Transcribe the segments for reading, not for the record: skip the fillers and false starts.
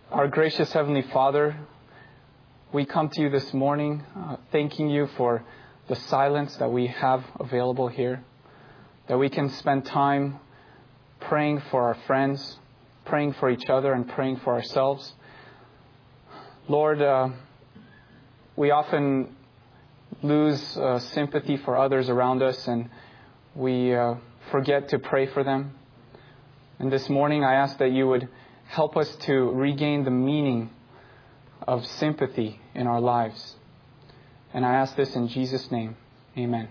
Our gracious Heavenly Father, we come to you this morning thanking you for the silence that we have available here, that we can spend time praying for our friends, praying for each other, and praying for ourselves. Lord, we often lose sympathy for others around us, and we forget to pray for them. And this morning I ask that you would help us to regain the meaning of sympathy in our lives. And I ask this in Jesus' name. Amen.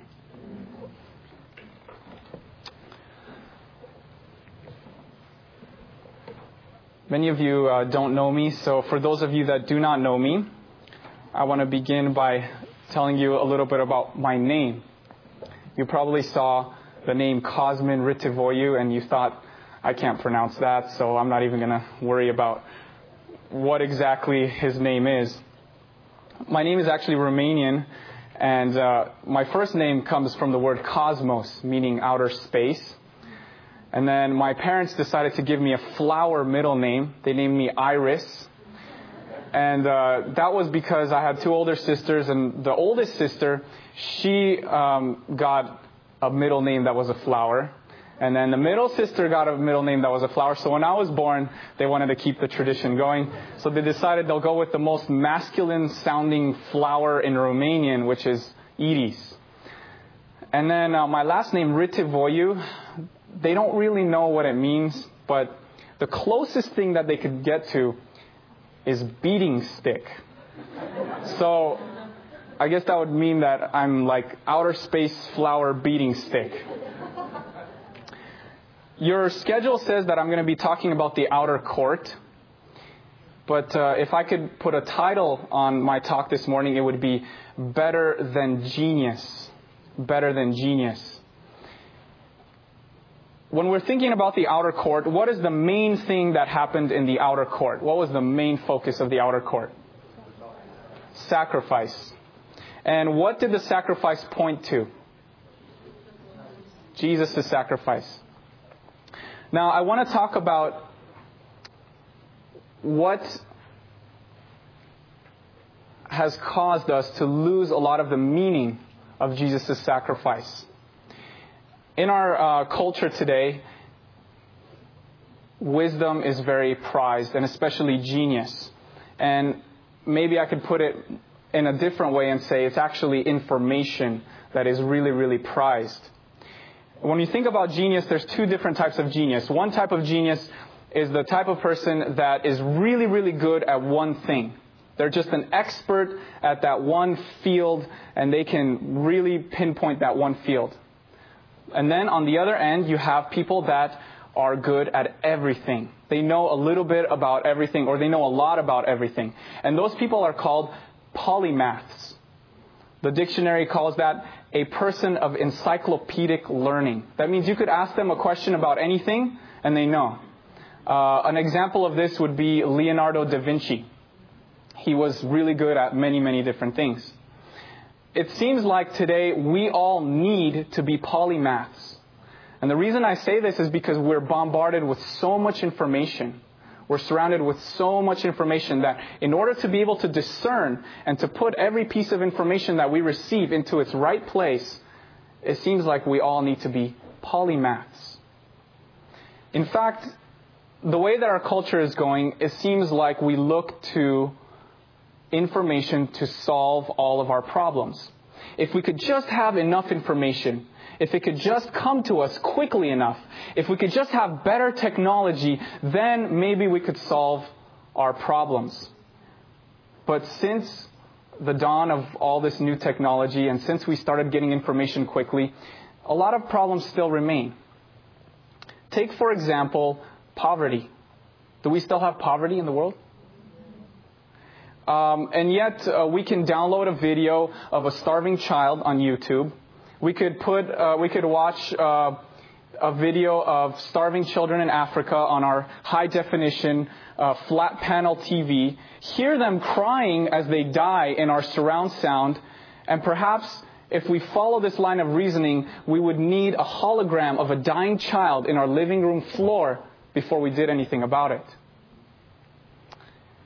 Many of you don't know me, so for those of you that do not know me, I want to begin by telling you a little bit about my name. You probably saw the name Cosmin Ritivoiu and you thought, I can't pronounce that, so I'm not even going to worry about what exactly his name is. My name is actually Romanian, and my first name comes from the word cosmos, meaning outer space. And then my parents decided to give me a flower middle name. They named me Iris. And that was because I had two older sisters, and the oldest sister, she got a middle name that was a flower. And then the middle sister got a middle name that was a flower. So when I was born, they wanted to keep the tradition going. So they decided they'll go with the most masculine sounding flower in Romanian, which is Iris. And then my last name, Ritivoiu, they don't really know what it means, but the closest thing that they could get to is beating stick. So I guess that would mean that I'm like outer space flower beating stick. Your schedule says that I'm going to be talking about the outer court. But if I could put a title on my talk this morning, it would be Better Than Genius. Better Than Genius. When we're thinking about the outer court, what is the main thing that happened in the outer court? What was the main focus of the outer court? Sacrifice. And what did the sacrifice point to? Jesus' sacrifice. Now, I want to talk about what has caused us to lose a lot of the meaning of Jesus' sacrifice. In our culture today, wisdom is very prized, and especially genius. And maybe I could put it in a different way and say it's actually information that is really, really prized. When you think about genius, there's two different types of genius. One type of genius is the type of person that is really, really good at one thing. They're just an expert at that one field, and they can really pinpoint that one field. And then on the other end, you have people that are good at everything. They know a little bit about everything, or they know a lot about everything. And those people are called polymaths. The dictionary calls that a person of encyclopedic learning. That means you could ask them a question about anything and they know. An example of this would be Leonardo da Vinci. He was really good at many, many different things. It seems like today we all need to be polymaths. And the reason I say this is because we're bombarded with so much information. We're surrounded with so much information that in order to be able to discern and to put every piece of information that we receive into its right place, it seems like we all need to be polymaths. In fact, the way that our culture is going, it seems like we look to information to solve all of our problems. If we could just have enough information, if it could just come to us quickly enough, if we could just have better technology, then maybe we could solve our problems. But since the dawn of all this new technology, and since we started getting information quickly, a lot of problems still remain. Take, for example, poverty. Do we still have poverty in the world? And yet we can download a video of a starving child on YouTube. We could watch a video of starving children in Africa on our high definition flat panel TV, hear them crying as they die in our surround sound, and perhaps if we follow this line of reasoning, we would need a hologram of a dying child in our living room floor before we did anything about it.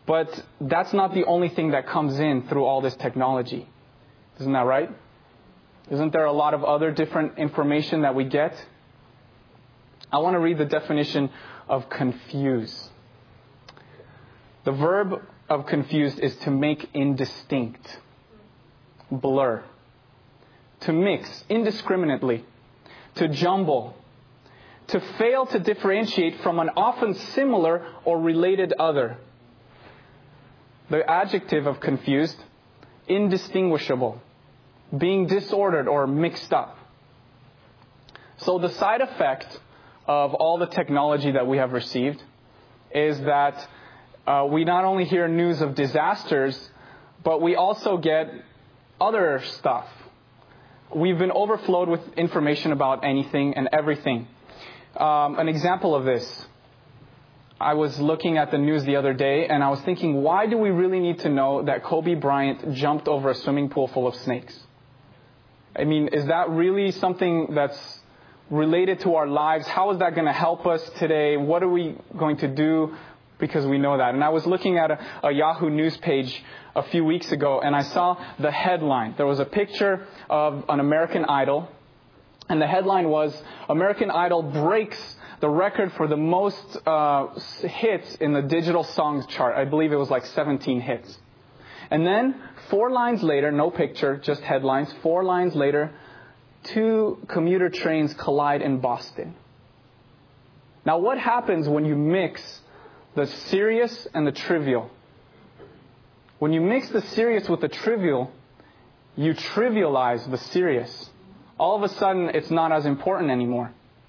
But that's not the only thing that comes in through all this technology. Isn't that right? Isn't there a lot of other different information that we get? I want to read the definition of confuse. The verb of confused is to make indistinct, blur, to mix indiscriminately, to jumble, to fail to differentiate from an often similar or related other. The adjective of confused, indistinguishable, being disordered or mixed up. So the side effect of all the technology that we have received is that we not only hear news of disasters, but we also get other stuff. We've been overflowed with information about anything and everything. An example of this, I was looking at the news the other day and I was thinking, why do we really need to know that Kobe Bryant jumped over a swimming pool full of snakes? I mean, is that really something that's related to our lives? How is that going to help us today? What are we going to do because we know that? And I was looking at a Yahoo News page a few weeks ago and I saw the headline. There was a picture of an American Idol and the headline was, American Idol breaks the record for the most hits in the digital songs chart. I believe it was like 17 hits. And then 4 lines later, no picture, just headlines, 4 lines later, 2 commuter trains collide in Boston. Now what happens when you mix the serious and the trivial? When you mix the serious with the trivial, you trivialize the serious. All of a sudden, it's not as important anymore.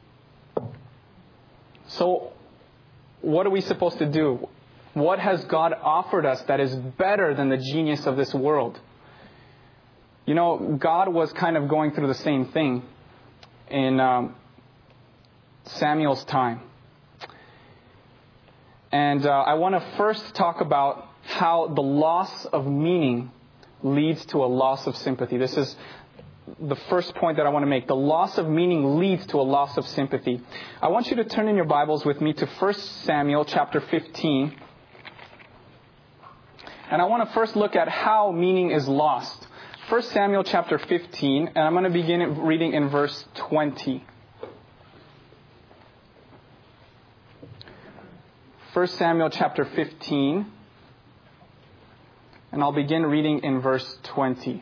So, what are we supposed to do? What has God offered us that is better than the genius of this world? You know, God was kind of going through the same thing in Samuel's time. And I want to first talk about how the loss of meaning leads to a loss of sympathy. This is the first point that I want to make. The loss of meaning leads to a loss of sympathy. I want you to turn in your Bibles with me to 1 Samuel chapter 15. And I want to first look at how meaning is lost. 1 Samuel chapter 15, and I'm going to begin reading in verse 20. 1 Samuel chapter 15, and I'll begin reading in verse 20.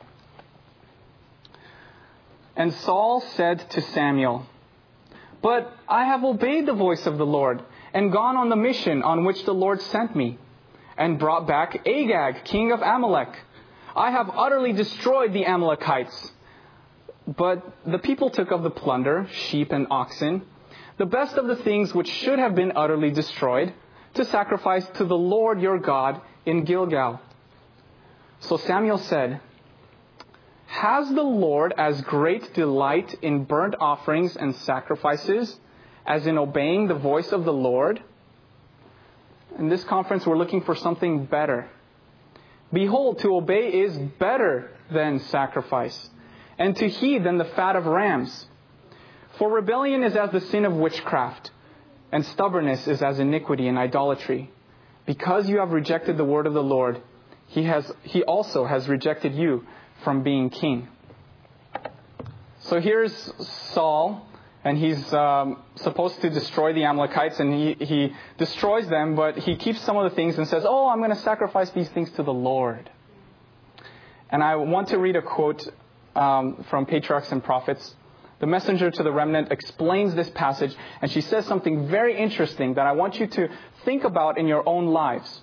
And Saul said to Samuel, "But I have obeyed the voice of the Lord, and gone on the mission on which the Lord sent me, and brought back Agag, king of Amalek. I have utterly destroyed the Amalekites. But the people took of the plunder, sheep and oxen, the best of the things which should have been utterly destroyed, to sacrifice to the Lord your God in Gilgal." So Samuel said, "Has the Lord as great delight in burnt offerings and sacrifices as in obeying the voice of the Lord?" In this conference, we're looking for something better. "Behold, to obey is better than sacrifice, and to heed than the fat of rams. For rebellion is as the sin of witchcraft, and stubbornness is as iniquity and idolatry. Because you have rejected the word of the Lord, He also has rejected you from being king." So here's Saul, and he's supposed to destroy the Amalekites, and he destroys them, but he keeps some of the things and says, "Oh, I'm going to sacrifice these things to the Lord." And I want to read a quote from Patriarchs and Prophets. The messenger to the remnant explains this passage, and she says something very interesting that I want you to think about in your own lives.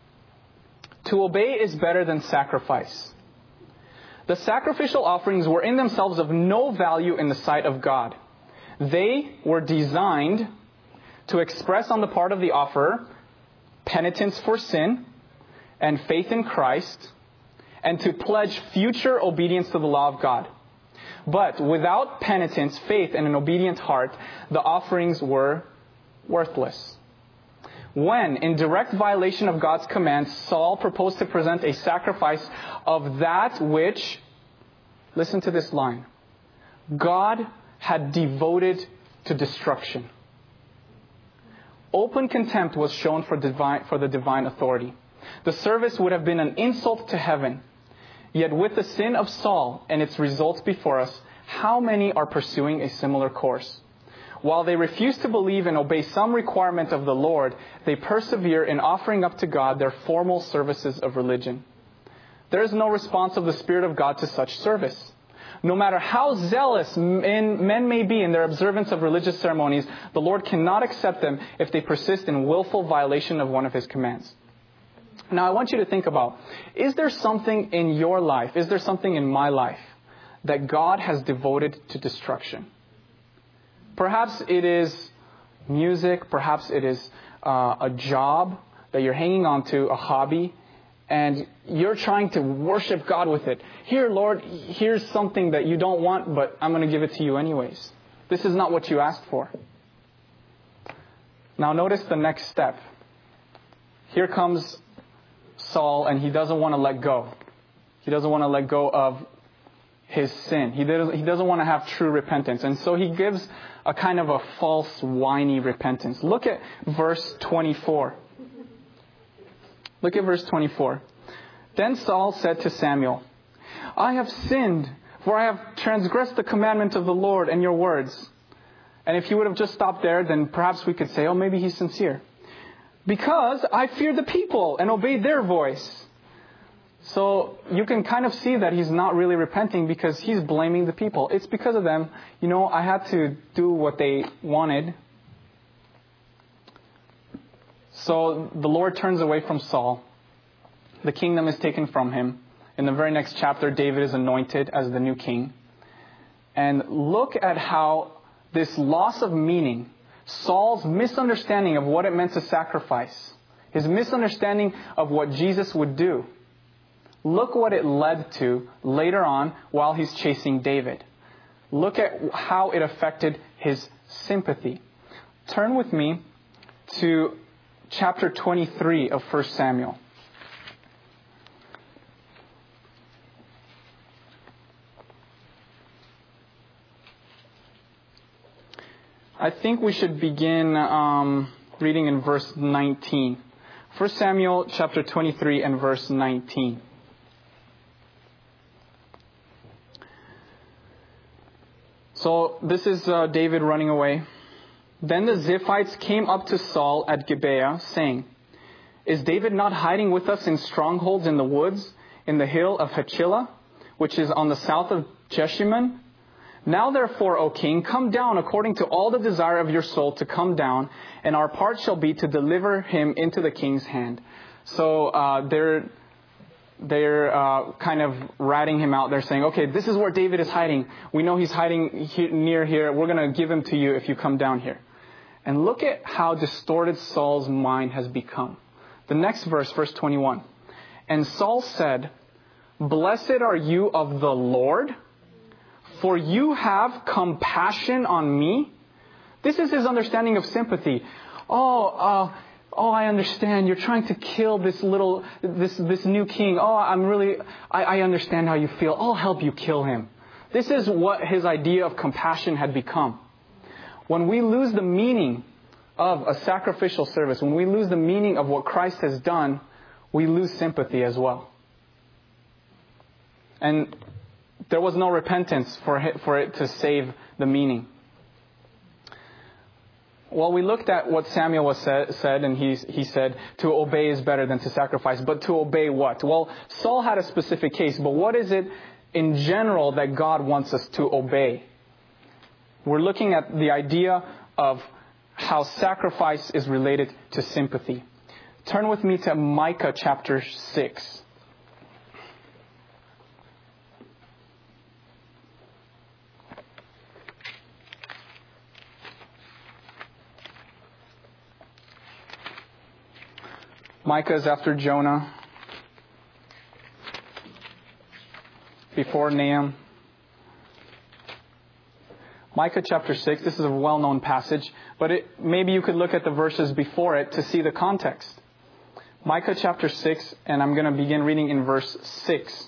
To obey is better than sacrifice. The sacrificial offerings were in themselves of no value in the sight of God. They were designed to express on the part of the offerer penitence for sin and faith in Christ, and to pledge future obedience to the law of God. But without penitence, faith, and an obedient heart, the offerings were worthless. When, in direct violation of God's command, Saul proposed to present a sacrifice of that which, listen to this line, God had devoted to destruction. Open contempt was shown for the divine authority. The service would have been an insult to heaven. Yet with the sin of Saul and its results before us, how many are pursuing a similar course? While they refuse to believe and obey some requirement of the Lord, they persevere in offering up to God their formal services of religion. There is no response of the Spirit of God to such service. No matter how zealous men may be in their observance of religious ceremonies, the Lord cannot accept them if they persist in willful violation of one of His commands. Now I want you to think about, is there something in your life, is there something in my life that God has devoted to destruction? Perhaps it is music, perhaps it is a job that you're hanging on to, a hobby, and you're trying to worship God with it. Here, Lord, here's something that you don't want, but I'm going to give it to you anyways. This is not what you asked for. Now notice the next step. Here comes Saul, and he doesn't want to let go. He doesn't want to let go of his sin. He doesn't want to have true repentance. And so he gives a kind of a false, whiny repentance. Look at verse 24. Look at verse 24. Then Saul said to Samuel, I have sinned, for I have transgressed the commandment of the Lord and your words. And if he would have just stopped there, then perhaps we could say, oh, maybe he's sincere. Because I feared the people and obeyed their voice. So you can kind of see that he's not really repenting because he's blaming the people. It's because of them. I had to do what they wanted. So the Lord turns away from Saul. The kingdom is taken from him. In the very next chapter, David is anointed as the new king. And look at how this loss of meaning, Saul's misunderstanding of what it meant to sacrifice, his misunderstanding of what Jesus would do, look what it led to later on while he's chasing David. Look at how it affected his sympathy. Turn with me to chapter 23 of 1 Samuel. I think we should begin reading in verse 19. 1 Samuel chapter 23 and verse 19. So this is David running away. Then the Ziphites came up to Saul at Gibeah, saying, Is David not hiding with us in strongholds in the woods, in the hill of Hachilah, which is on the south of Jeshimon? Now therefore, O king, come down according to all the desire of your soul to come down, and our part shall be to deliver him into the king's hand. So they're kind of ratting him out. They're saying, okay, this is where David is hiding. We know he's hiding near here. We're going to give him to you if you come down here. And look at how distorted Saul's mind has become. The next verse, verse 21. And Saul said, Blessed are you of the Lord, for you have compassion on me. This is his understanding of sympathy. Oh, I understand. You're trying to kill this new king. I understand how you feel. I'll help you kill him. This is what his idea of compassion had become. When we lose the meaning of a sacrificial service, when we lose the meaning of what Christ has done, we lose sympathy as well. And there was no repentance for it to save the meaning. Well, we looked at what Samuel said, and he said, to obey is better than to sacrifice. But to obey what? Well, Saul had a specific case, but what is it in general that God wants us to obey? We're looking at the idea of how sacrifice is related to sympathy. Turn with me to Micah chapter 6. Micah is after Jonah, before Nahum. Micah chapter 6, this is a well-known passage, but maybe you could look at the verses before it to see the context. Micah chapter 6, and I'm going to begin reading in verse 6.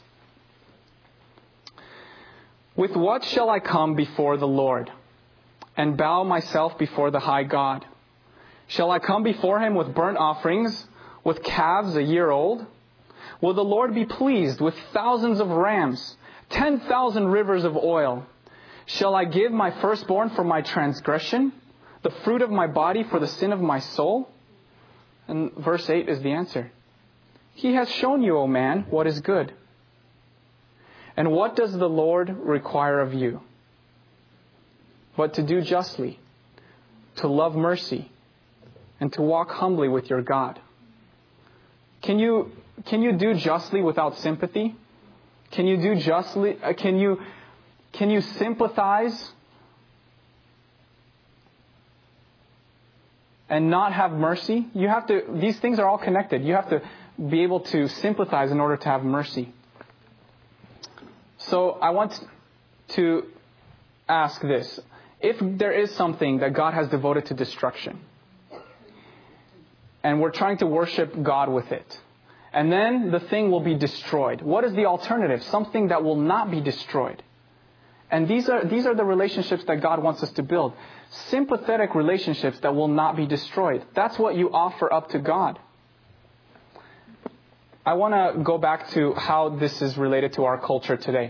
With what shall I come before the Lord, and bow myself before the high God? Shall I come before him with burnt offerings, with calves a year old? Will the Lord be pleased with thousands of rams, 10,000 rivers of oil? Shall I give my firstborn for my transgression, the fruit of my body for the sin of my soul? And verse 8 is the answer. He has shown you, O man, what is good. And what does the Lord require of you? But to do justly, to love mercy, and to walk humbly with your God. Can you do justly without sympathy? Can you do justly? Can you sympathize and not have mercy? You have to. These things are all connected. You have to be able to sympathize in order to have mercy. So I want to ask this. If there is something that God has devoted to destruction, and we're trying to worship God with it, and then the thing will be destroyed, what is the alternative? Something that will not be destroyed. And these are the relationships that God wants us to build. Sympathetic relationships that will not be destroyed. That's what you offer up to God. I want to go back to how this is related to our culture today.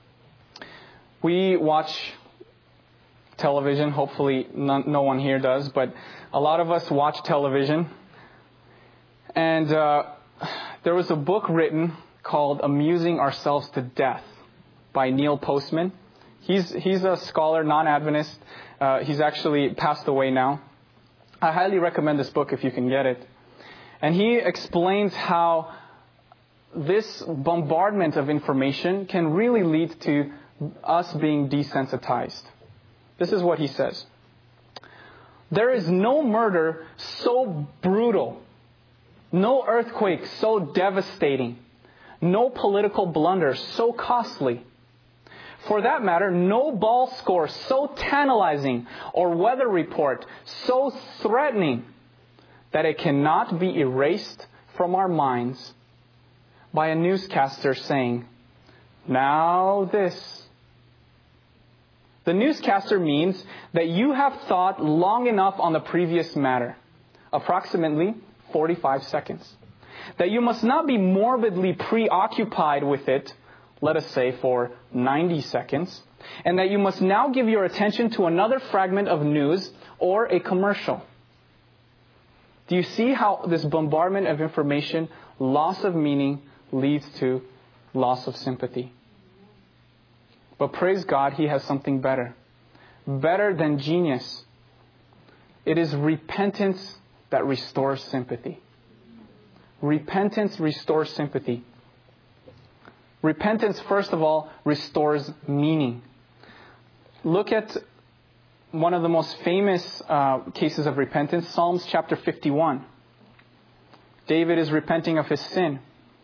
We watch television. Hopefully no one here does, but a lot of us watch television. And there was a book written called Amusing Ourselves to Death by Neil Postman. He's a scholar, non-Adventist. He's actually passed away now. I highly recommend this book if you can get it. And he explains how this bombardment of information can really lead to us being desensitized. This is what he says. There is no murder so brutal, no earthquake so devastating, no political blunder so costly. For that matter, no ball score so tantalizing or weather report so threatening that it cannot be erased from our minds by a newscaster saying, "Now this." The newscaster means that you have thought long enough on the previous matter, approximately 45 seconds. That you must not be morbidly preoccupied with it, let us say for 90 seconds, and that you must now give your attention to another fragment of news or a commercial. Do you see how this bombardment of information, loss of meaning, leads to loss of sympathy? But praise God, He has something better. Better than genius. It is repentance that restores sympathy. Repentance restores sympathy. Repentance, first of all, restores meaning. Look at one of the most famous cases of repentance, Psalms chapter 51. David is repenting of his sin.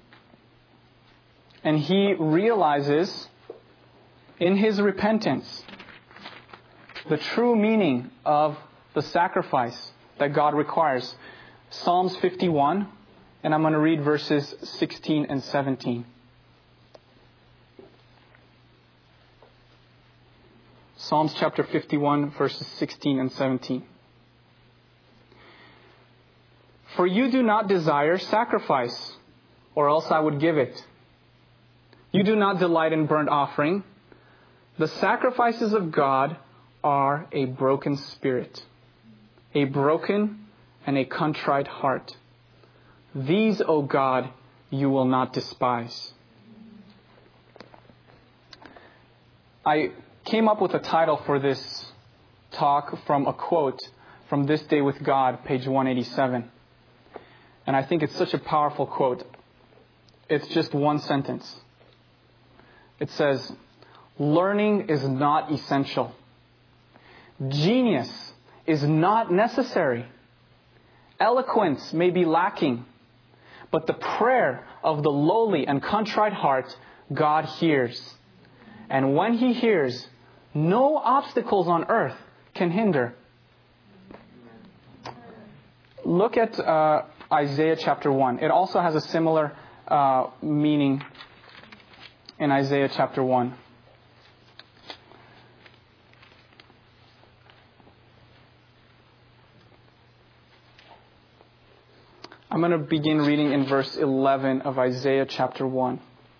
And he realizes in his repentance the true meaning of the sacrifice that God requires. Psalms 51, and I'm going to read verses 16 and 17. Psalms chapter 51, verses 16 and 17. For you do not desire sacrifice, or else I would give it. You do not delight in burnt offering. The sacrifices of God are a broken spirit, a broken and a contrite heart. These, O God, you will not despise. I came up with a title for this talk from a quote from This Day with God, page 187. And I think it's such a powerful quote. It's just one sentence. It says, "Learning is not essential. Genius is not necessary. Eloquence may be lacking. But the prayer of the lowly and contrite heart, God hears. And when He hears, no obstacles on earth can hinder." Look at Isaiah chapter 1. It also has a similar meaning in Isaiah chapter 1. I'm going to begin reading in verse 11 of Isaiah chapter 1.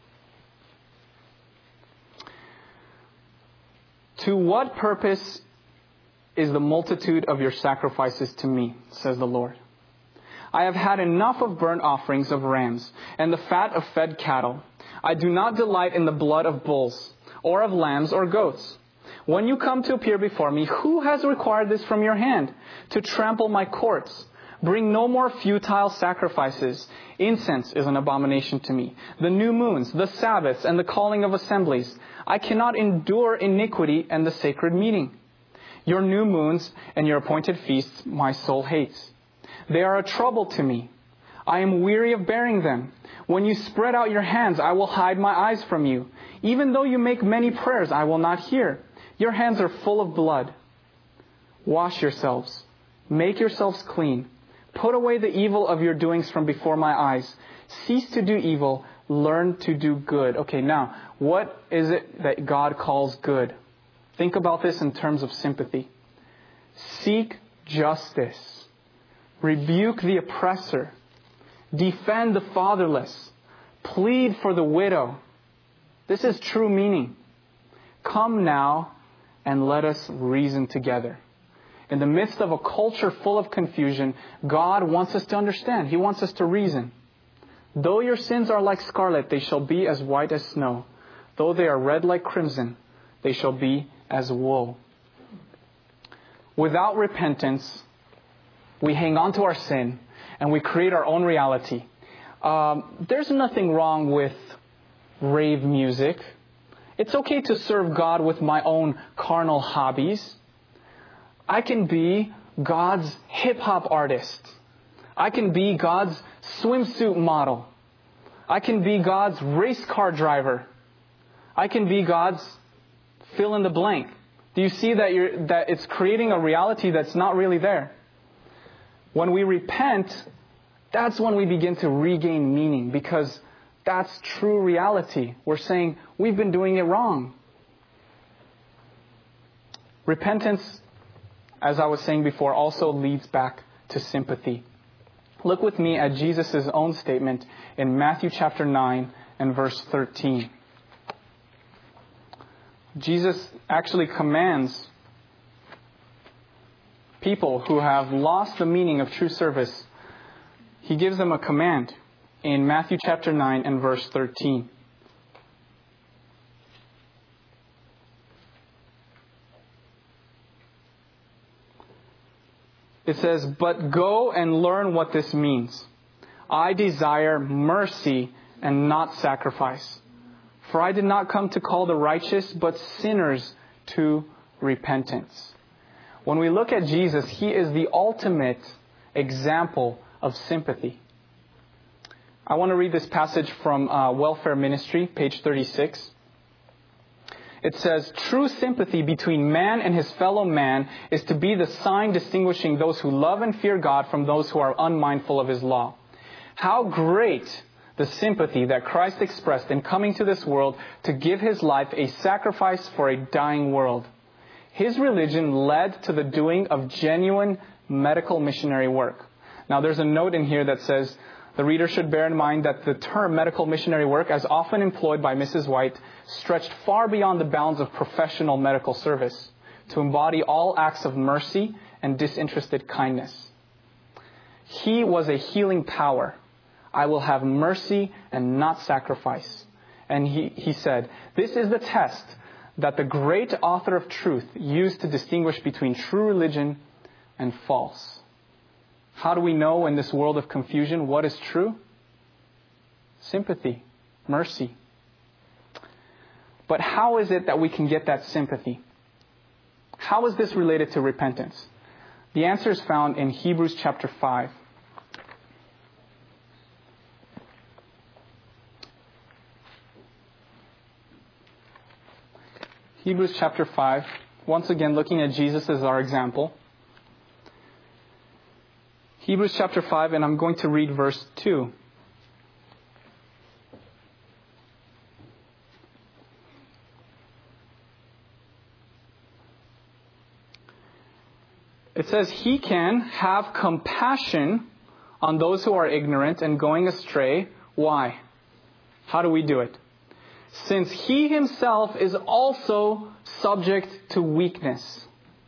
To what purpose is the multitude of your sacrifices to me, says the Lord. I have had enough of burnt offerings of rams and the fat of fed cattle. I do not delight in the blood of bulls or of lambs or goats. When you come to appear before me, who has required this from your hand? To trample my courts. Bring no more futile sacrifices. Incense is an abomination to me. The new moons, the Sabbaths, and the calling of assemblies. I cannot endure iniquity and the sacred meeting. Your new moons and your appointed feasts my soul hates. They are a trouble to me. I am weary of bearing them. When you spread out your hands, I will hide my eyes from you. Even though you make many prayers, I will not hear. Your hands are full of blood. Wash yourselves. Make yourselves clean. Put away the evil of your doings from before my eyes. Cease to do evil. Learn to do good. Okay, now, what is it that God calls good? Think about this in terms of sympathy. Seek justice. Rebuke the oppressor. Defend the fatherless. Plead for the widow. This is true meaning. Come now and let us reason together. In the midst of a culture full of confusion, God wants us to understand. He wants us to reason. Though your sins are like scarlet, they shall be as white as snow. Though they are red like crimson, they shall be as wool. Without repentance, we hang on to our sin and we create our own reality. There's nothing wrong with rave music. It's okay to serve God with my own carnal hobbies. I can be God's hip-hop artist. I can be God's swimsuit model. I can be God's race car driver. I can be God's fill in the blank. Do you see that it's creating a reality that's not really there? When we repent, that's when we begin to regain meaning, because that's true reality. We're saying we've been doing it wrong. Repentance, as I was saying before, also leads back to sympathy. Look with me at Jesus' own statement in Matthew chapter 9 and verse 13. Jesus actually commands people who have lost the meaning of true service. He gives them a command in Matthew chapter 9 and verse 13. It says, "But go and learn what this means. I desire mercy and not sacrifice. For I did not come to call the righteous, but sinners to repentance." When we look at Jesus, He is the ultimate example of sympathy. I want to read this passage from Welfare Ministry, page 36. It says, "True sympathy between man and his fellow man is to be the sign distinguishing those who love and fear God from those who are unmindful of His law. How great the sympathy that Christ expressed in coming to this world to give His life a sacrifice for a dying world. His religion led to the doing of genuine medical missionary work." Now there's a note in here that says, the reader should bear in mind that the term medical missionary work, as often employed by Mrs. White, stretched far beyond the bounds of professional medical service to embody all acts of mercy and disinterested kindness. He was a healing power. "I will have mercy and not sacrifice." And he said, this is the test that the great author of truth used to distinguish between true religion and false. How do we know in this world of confusion what is true? Sympathy, mercy. But how is it that we can get that sympathy? How is this related to repentance? The answer is found in Hebrews chapter 5. Hebrews chapter 5, once again looking at Jesus as our example. Hebrews chapter 5, and I'm going to read verse 2. It says, "He can have compassion on those who are ignorant and going astray. Why? How do we do it? Since He Himself is also subject to weakness.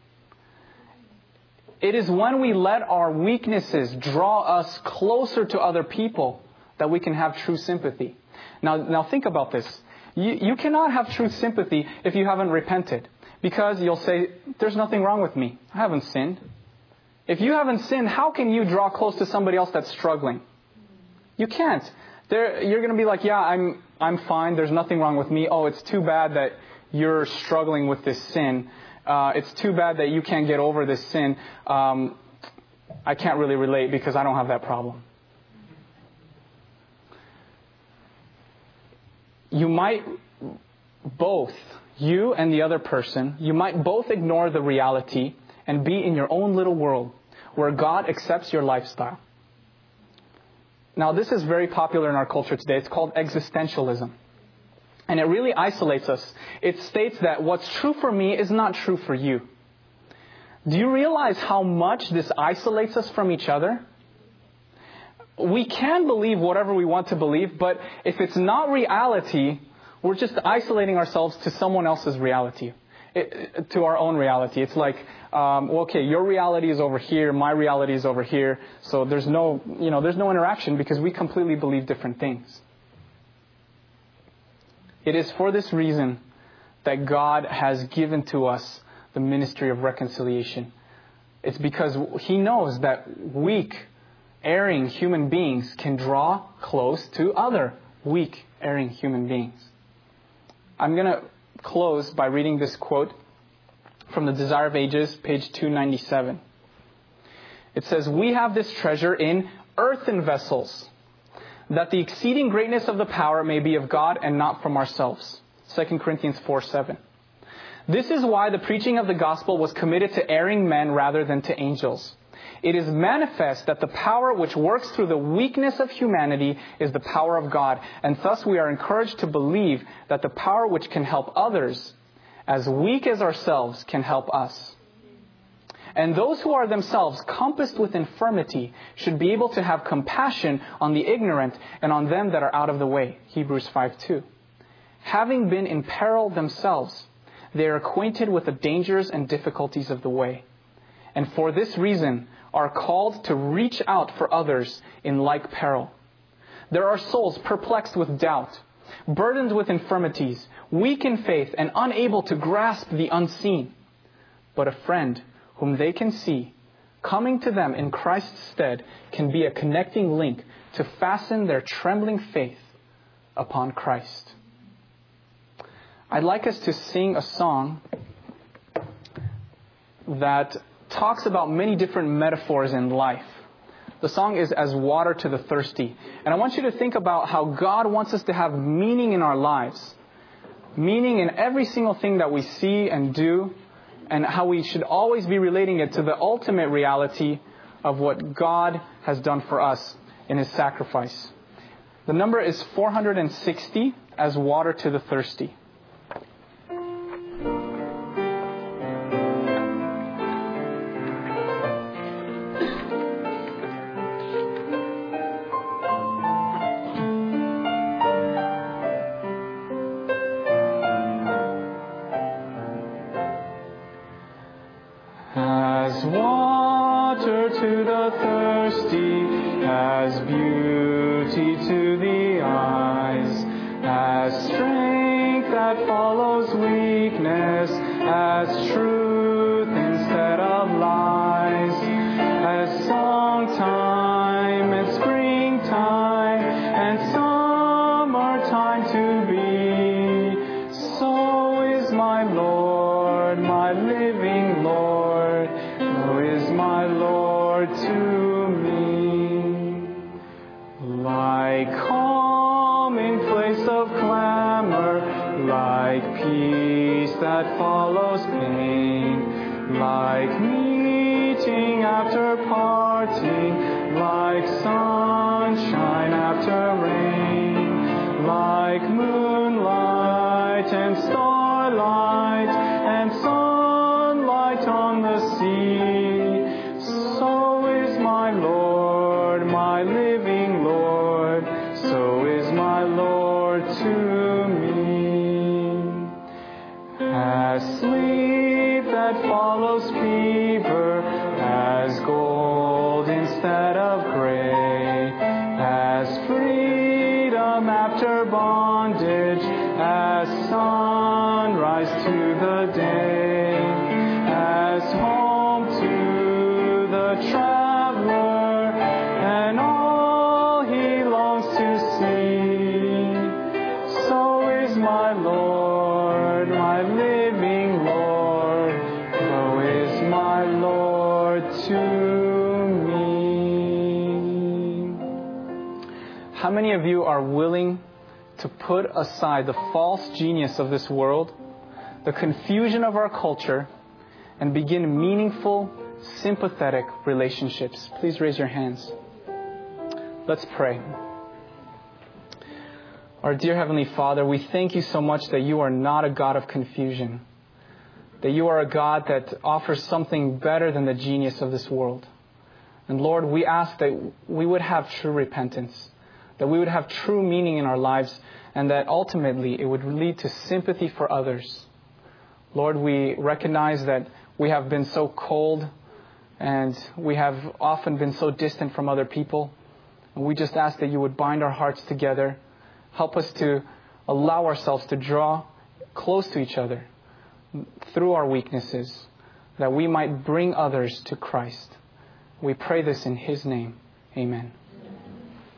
It is when we let our weaknesses draw us closer to other people that we can have true sympathy. Now think about this. You cannot have true sympathy if you haven't repented. Because you'll say, there's nothing wrong with me. I haven't sinned. If you haven't sinned, how can you draw close to somebody else that's struggling? You can't. You're going to be like, yeah, I'm fine. There's nothing wrong with me. Oh, it's too bad that you're struggling with this sin. It's too bad that you can't get over this sin. I can't really relate because I don't have that problem. You might both, you and the other person, you might both ignore the reality and be in your own little world where God accepts your lifestyle. Now, this is very popular in our culture today. It's called existentialism. And it really isolates us. It states that what's true for me is not true for you. Do you realize how much this isolates us from each other? We can believe whatever we want to believe, but if it's not reality, we're just isolating ourselves to someone else's reality, to our own reality. It's like, okay, your reality is over here, my reality is over here, so there's no interaction because we completely believe different things. It is for this reason that God has given to us the ministry of reconciliation. It's because He knows that weak, erring human beings can draw close to other weak, erring human beings. I'm going to close by reading this quote from The Desire of Ages, page 297. It says, "We have this treasure in earthen vessels, that the exceeding greatness of the power may be of God and not from ourselves." 2 Corinthians 4:7. "This is why the preaching of the gospel was committed to erring men rather than to angels. It is manifest that the power which works through the weakness of humanity is the power of God, and thus we are encouraged to believe that the power which can help others, as weak as ourselves, can help us. And those who are themselves compassed with infirmity should be able to have compassion on the ignorant and on them that are out of the way." Hebrews 5:2. "Having been in peril themselves, they are acquainted with the dangers and difficulties of the way, and for this reason are called to reach out for others in like peril. There are souls perplexed with doubt, burdened with infirmities, weak in faith, and unable to grasp the unseen. But a friend whom they can see, coming to them in Christ's stead, can be a connecting link to fasten their trembling faith upon Christ." I'd like us to sing a song that talks about many different metaphors in life. The song is "As Water to the Thirsty." And I want you to think about how God wants us to have meaning in our lives. Meaning in every single thing that we see and do. And how we should always be relating it to the ultimate reality of what God has done for us in His sacrifice. The number is 460, "As Water to the Thirsty." As water to the thirsty, as beauty to the eyes, as strength that follows weakness, as truth instead of lies, as song time and springtime and summertime to be, so is my Lord, my living Lord. My Lord to me, like calm in place of clamor, like peace that follows pain, like meeting after parting, like sunshine after rain, like moonlight and starlight and sunlight on the sea. So is my Lord, my as freedom after bondage, as sunrise to the day, as home to the traveler and all he longs to see. So is my Lord, my living Lord, so is my Lord to me. How many of you are willing to put aside the false genius of this world, the confusion of our culture, and begin meaningful, sympathetic relationships? Please raise your hands. Let's pray. Our dear Heavenly Father, we thank you so much that you are not a God of confusion, that you are a God that offers something better than the genius of this world. And Lord, we ask that we would have true repentance, that we would have true meaning in our lives, and that ultimately it would lead to sympathy for others. Lord, we recognize that we have been so cold and we have often been so distant from other people. And we just ask that you would bind our hearts together, help us to allow ourselves to draw close to each other through our weaknesses, that we might bring others to Christ. We pray this in His name. Amen.